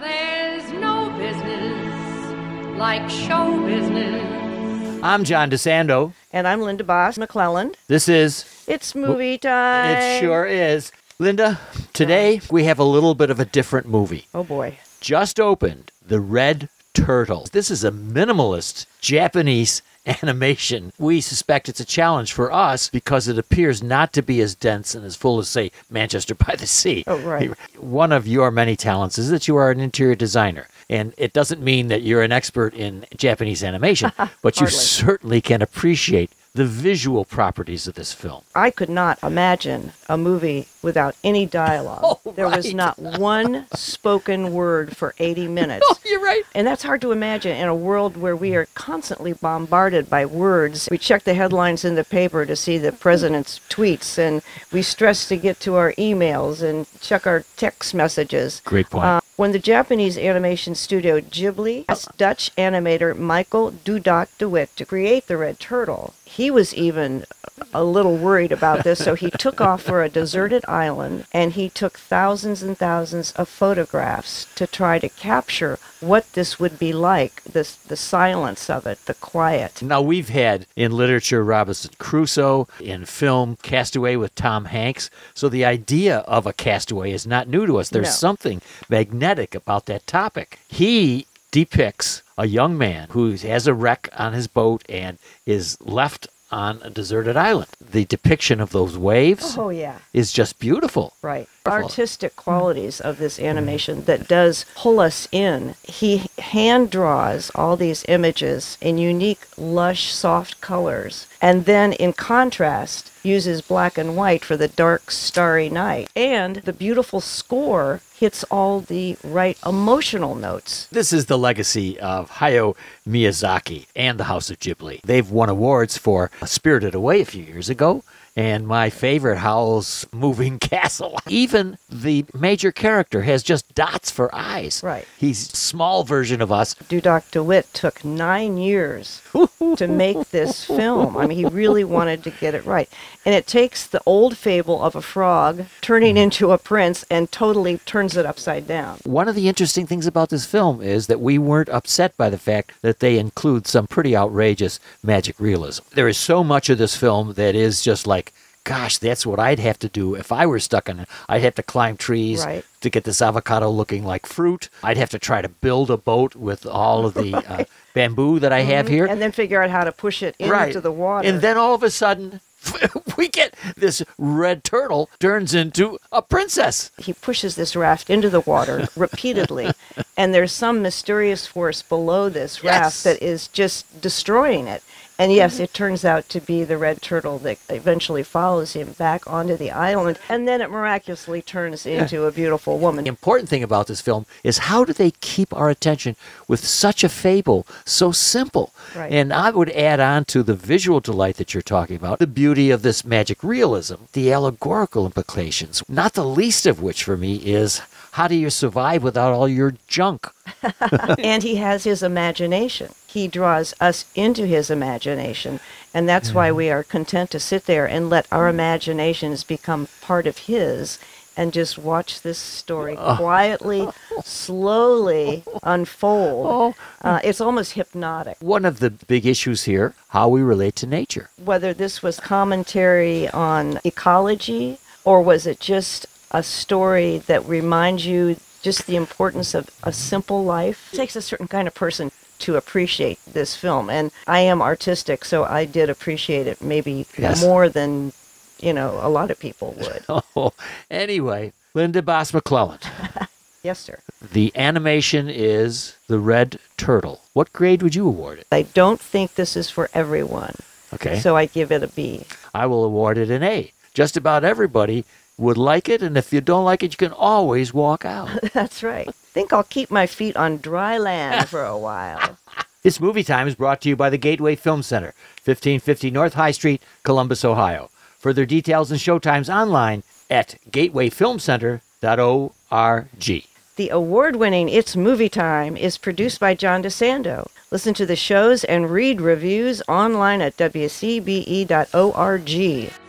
There's no business like show business. I'm John DeSando. And I'm Linda Boss McClelland. This is... It's movie time. It sure is. Linda, today we have a little bit of a different movie. Oh, boy. Just opened, The Red Turtle. This is a minimalist Japanese animation. We suspect it's a challenge for us because it appears not to be as dense and as full as, say, Manchester by the Sea. Oh, right. One of your many talents is that you are an interior designer. And it doesn't mean that you're an expert in Japanese animation, but you certainly can appreciate the visual properties of this film. I could not imagine a movie without any dialogue. There was not one spoken word for 80 minutes. Oh, you're right. And that's hard to imagine in a world where we are constantly bombarded by words. We check the headlines in the paper to see the president's tweets, and we stress to get to our emails and check our text messages. Great point. When the Japanese animation studio Ghibli asked Dutch animator Michael Dudok de Wit to create the Red Turtle, he was even a little worried about this, so he took off for a deserted island, and he took thousands and thousands of photographs to try to capture what this would be like, the silence of it, the quiet. Now, we've had in literature Robinson Crusoe, in film Castaway with Tom Hanks, so the idea of a castaway is not new to us. There's something magnetic about that topic. He depicts a young man who has a wreck on his boat and is left on a deserted island. The depiction of those waves is just beautiful. Right. Artistic qualities of this animation that does pull us in. He hand draws all these images in unique, lush, soft colors, and then in contrast uses black and white for the dark, starry night. And the beautiful score hits all the right emotional notes. This is the legacy of Hayao Miyazaki and the House of Ghibli. They've won awards for Spirited Away a few years ago, and my favorite, Howl's Moving Castle. Even the major character has just dots for eyes. Right. He's a small version of us. Dudok de Wit took 9 years to make this film. I mean, he really wanted to get it right. And it takes the old fable of a frog turning into a prince and totally turns it upside down. One of the interesting things about this film is that we weren't upset by the fact that they include some pretty outrageous magic realism. There is so much of this film that is just like, gosh, that's what I'd have to do if I were stuck in it. I'd have to climb trees to get this avocado looking like fruit. I'd have to try to build a boat with all of the bamboo that I have here. And then figure out how to push it into the water. And then all of a sudden, we get this red turtle turns into a princess. He pushes this raft into the water repeatedly, and there's some mysterious force below this raft that is just destroying it. And yes, it turns out to be the red turtle that eventually follows him back onto the island, and then it miraculously turns into a beautiful woman. The important thing about this film is how do they keep our attention with such a fable so simple? Right. And I would add on to the visual delight that you're talking about, the beauty of this magic realism, the allegorical implications, not the least of which for me is how do you survive without all your junk? And he has his imagination. He draws us into his imagination, and that's why we are content to sit there and let our imaginations become part of his and just watch this story quietly, slowly unfold. It's almost hypnotic. One of the big issues here, how we relate to nature. Whether this was commentary on ecology, or was it just a story that reminds you just the importance of a simple life. It takes a certain kind of person to appreciate this film, and I am artistic, so I did appreciate it maybe more than, a lot of people would. Anyway, Linda Boss McClelland. Yes, sir. The animation is The Red Turtle. What grade would you award it? I don't think this is for everyone. Okay. So I give it a B. I will award it an A. Just about everybody would like it, and if you don't like it, you can always walk out. That's right. I think I'll keep my feet on dry land for a while. This Movie Time is brought to you by the Gateway Film Center, 1550 North High Street, Columbus, Ohio. Further details and showtimes online at gatewayfilmcenter.org. The award-winning It's Movie Time is produced by John DeSando. Listen to the shows and read reviews online at wcbe.org.